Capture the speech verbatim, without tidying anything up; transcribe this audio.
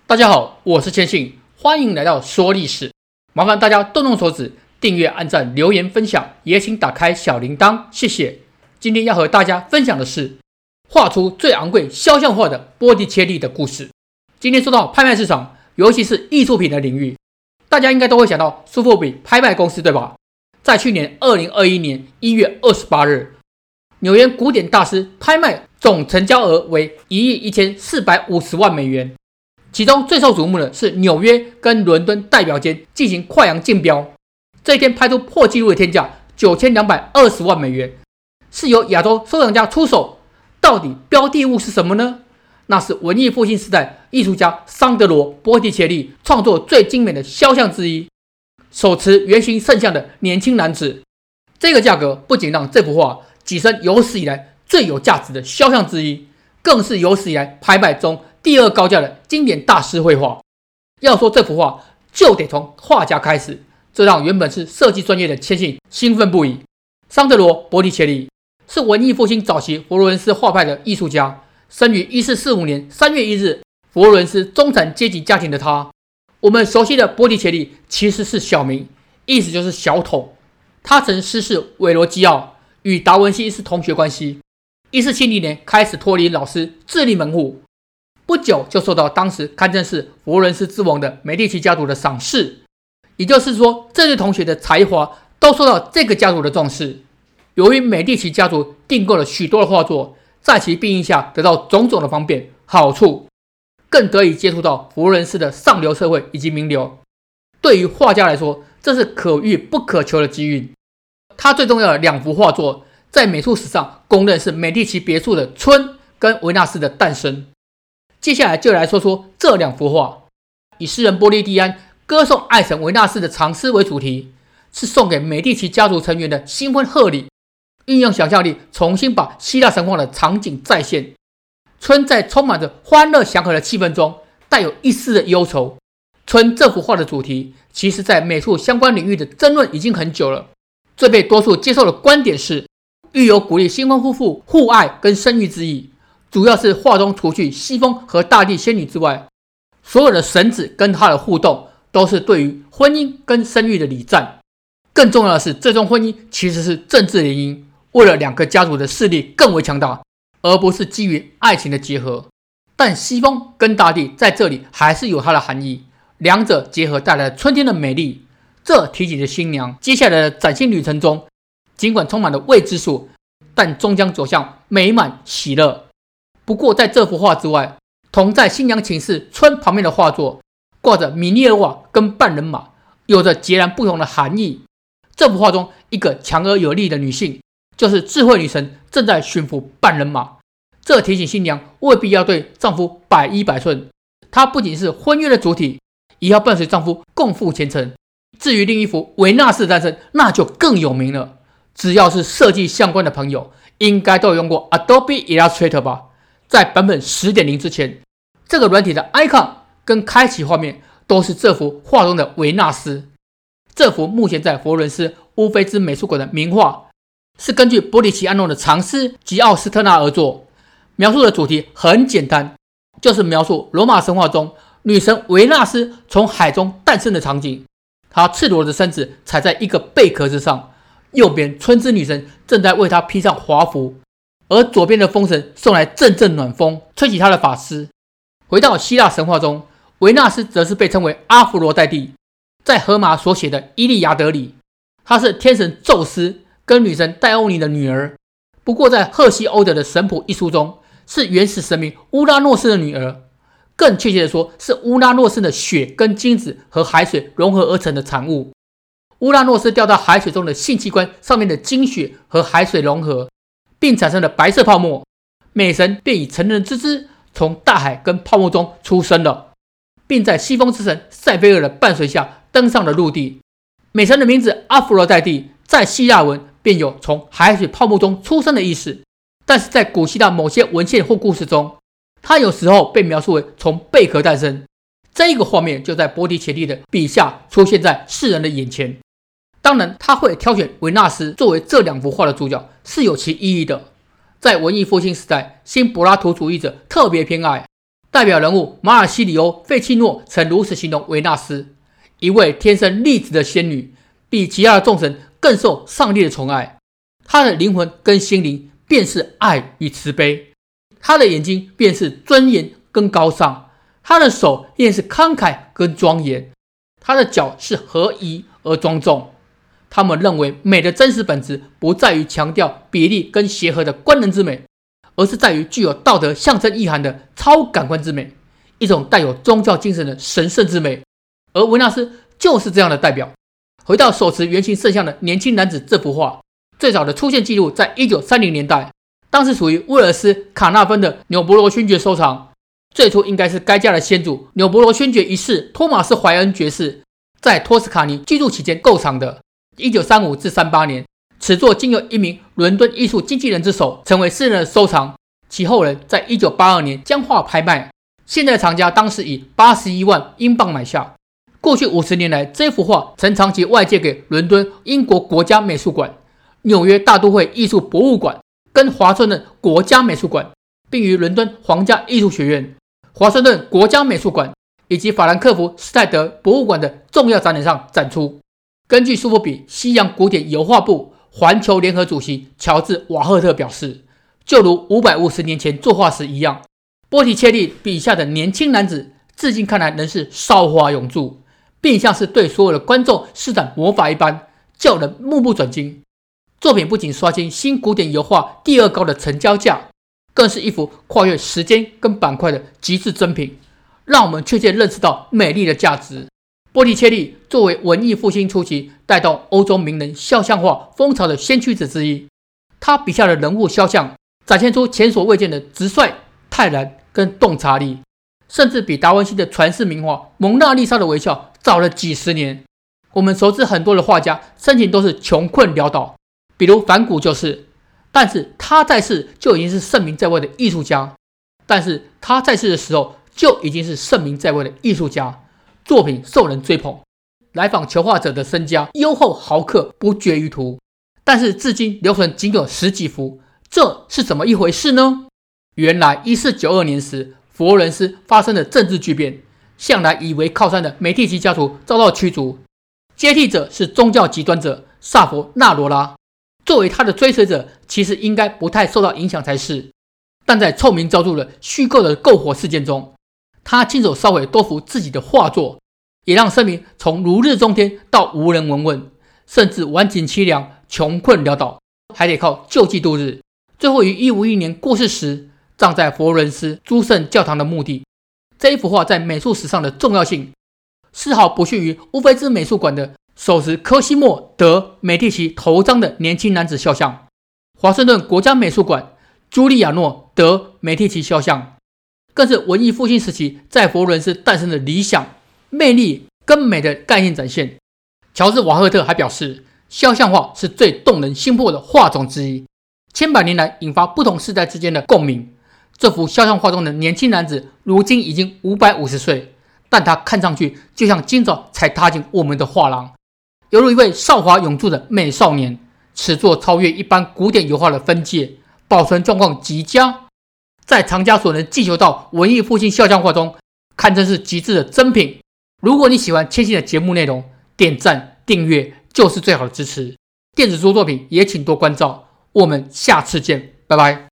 大家好，我是千信，欢迎来到说历史。麻烦大家动动手指订阅、按赞、留言、分享，也请打开小铃铛，谢谢。今天要和大家分享的是画出最昂贵肖像画的波提切利的故事。今天说到拍卖市场，尤其是艺术品的领域，大家应该都会想到苏富比拍卖公司，对吧？在去年二零二一年一月二十八日，纽约古典大师拍卖总成交额为一亿一千四百五十万美元，其中最受瞩目的是纽约跟伦敦代表间进行跨洋竞标，这一天拍出破纪录的天价九千两百二十万美元，是由亚洲收藏家出手。到底标的物是什么呢？那是文艺复兴时代艺术家桑德罗·波提切利创作最精美的肖像之一，手持圆形圣像的年轻男子。这个价格不仅让这幅画跻身有史以来最有价值的肖像之一，更是有史以来拍卖中第二高价的经典大师绘画。要说这幅画，就得从画家开始，这让原本是设计专业的千信兴奋不已。桑德罗·波提切利是文艺复兴早期佛罗伦斯画派的艺术家，生于一四四五年三月一日，佛罗伦斯中产阶级家庭的他。我们熟悉的波提切利其实是小名，意思就是小丑。他曾师事韦罗基奥，与达文西是同学关系。一四七零年开始脱离老师，自立门户，不久就受到当时堪称是佛罗伦斯之王的美第奇家族的赏识。也就是说，这对同学的才华都受到这个家族的重视。由于美第奇家族订购了许多的画作，在其庇荫下得到种种的方便好处，更得以接触到佛罗伦斯的上流社会以及名流。对于画家来说，这是可遇不可求的机遇。他最重要的两幅画作，在美术史上公认是美第奇别墅的春跟维纳斯的诞生。接下来就来说说这两幅画，以诗人波利蒂安歌颂爱神维纳斯的长诗为主题，是送给美第奇家族成员的新婚贺礼，运用想象力重新把希腊神话的场景再现。春在充满着欢乐祥和的气氛中，带有一丝的忧愁。春这幅画的主题，其实在美术相关领域的争论已经很久了。最被多数接受的观点是，寓有鼓励新婚夫妇互爱跟生育之意。主要是画中除去西风和大地仙女之外，所有的神子跟他的互动都是对于婚姻跟生育的礼赞。更重要的是，这桩婚姻其实是政治联姻，为了两个家族的势力更为强大，而不是基于爱情的结合。但西风跟大地在这里还是有它的含义，两者结合带来了春天的美丽。这提醒着新娘接下来的崭新旅程中，尽管充满了未知数，但终将走向美满喜乐。不过在这幅画之外，同在新娘寝室春旁边的画作挂着米涅尔瓦跟半人马，有着截然不同的含义。这幅画中一个强而有力的女性，就是智慧女神正在驯服半人马，这提醒新娘未必要对丈夫百依百顺，她不仅是婚约的主体，也要伴随丈夫共赴前程。至于另一幅维纳斯的诞生，那就更有名了，只要是设计相关的朋友应该都有用过 Adobe Illustrator 吧。在版本 十点零 之前，这个软体的 icon 跟开启画面都是这幅画中的维纳斯。这幅目前在佛罗伦斯乌菲兹美术馆的名画，是根据波提奇安诺的长诗及奥斯特纳而作。描述的主题很简单，就是描述罗马神话中女神维纳斯从海中诞生的场景。她赤裸的身子踩在一个贝壳之上，右边春之女神正在为她披上华服，而左边的风神送来阵阵暖风，吹起她的发丝。回到希腊神话中，维纳斯则是被称为阿芙罗代蒂。在荷马所写的《伊利亚德》里，她是天神宙斯跟女神戴欧尼的女儿。不过在赫西欧德的神谱一书中，是原始神明乌拉诺斯的女儿，更确切的说，是乌拉诺斯的血跟精子和海水融合而成的产物。乌拉诺斯掉到海水中的性器官上面的精血和海水融合，并产生了白色泡沫，美神便以成人之姿从大海跟泡沫中出生了，并在西风之神塞菲尔的伴随下登上了陆地。美神的名字阿芙罗代蒂在希腊文便有从海水泡沫中出生的意思，但是在古希腊某些文献或故事中，它有时候被描述为从贝壳诞生。这个画面就在波提切利的笔下出现在世人的眼前。当然，他会挑选维纳斯作为这两幅画的主角是有其意义的。在文艺复兴时代，新柏拉图主义者特别偏爱， 代表人物马尔西里欧·费契诺曾如此形容维纳斯：一位天生丽质的仙女，比其他的众神更受上帝的宠爱。她的灵魂跟心灵便是爱与慈悲，她的眼睛便是尊严跟高尚，她的手便是慷慨跟庄严，她的脚是合宜而庄重。他们认为美的真实本质不在于强调比例跟协和的官能之美，而是在于具有道德象征意涵的超感官之美，一种带有宗教精神的神圣之美。而维纳斯就是这样的代表。回到手持圆形圣像的年轻男子这幅画，最早的出现记录在一九三零年代，当时属于威尔斯卡纳芬的纽伯罗勋爵收藏。最初应该是该家的先祖纽伯罗勋爵一世托马斯怀恩爵士在托斯卡尼居住期间购藏的。一九三五至三八年，此作经由一名伦敦艺术经纪人之手成为私人的收藏，其后人在一九八二年将画拍卖，现在的藏家当时以八十一万英镑买下。过去五十年来，这幅画曾长期外借给伦敦英国国家美术馆、纽约大都会艺术博物馆跟华盛顿国家美术馆，并于伦敦皇家艺术学院、华盛顿国家美术馆以及法兰克福施泰德博物馆的重要展览上展出。根据苏富比西洋古典油画部环球联合主席乔治·瓦赫特表示，就如五百五十年前作画时一样，波提切利笔下的年轻男子至今看来仍是韶华永驻，并像是对所有的观众施展魔法一般，叫人目不转睛。作品不仅刷新新古典油画第二高的成交价，更是一幅跨越时间跟板块的极致珍品，让我们确切认识到美丽的价值。波提切利作为文艺复兴初期带动欧洲名人肖像画风潮的先驱者之一，他笔下的人物肖像展现出前所未见的直率、泰然跟洞察力，甚至比达文西的传世名画《蒙娜丽莎的微笑》早了几十年。我们熟知很多的画家生前都是穷困潦倒，比如梵谷就是，但是他在世就已经是盛名在外的艺术家，但是他在世的时候就已经是盛名在外的艺术家，作品受人追捧，来访求画者的身家优厚豪客不绝于途，但是至今留存仅有十几幅，这是怎么一回事呢？原来一四九二年时，佛罗伦斯发生了政治巨变，向来以为靠山的美第奇家族遭到驱逐，接替者是宗教极端者萨佛纳罗拉。作为他的追随者，其实应该不太受到影响才是，但在臭名昭著的虚构的篝火事件中，他亲手烧毁多幅自己的画作，也让声名从如日中天到无人闻问，甚至晚景凄凉，穷困潦倒，还得靠救济度日。最后于一五一一年过世时，葬在佛罗伦斯诸圣教堂的墓地。这一幅画在美术史上的重要性，丝毫不逊于乌菲兹美术馆的手持科西莫·德·美第奇头章的年轻男子肖像，华盛顿国家美术馆朱利亚诺·德·美第奇肖像，更是文艺复兴时期在佛罗伦斯诞生的理想、魅力跟美的概念展现。乔治·瓦赫特还表示，肖像画是最动人心魄的画种之一，千百年来引发不同世代之间的共鸣。这幅肖像画中的年轻男子如今已经五百五十岁，但他看上去就像今早才踏进我们的画廊，犹如一位韶华永驻的美少年。此作超越一般古典油画的分界，保存状况极佳，在藏家所能寄求到文艺复兴肖像画中，堪称是极致的珍品。如果你喜欢千信的节目内容，点赞订阅就是最好的支持。电子书作品也请多关照。我们下次见，拜拜。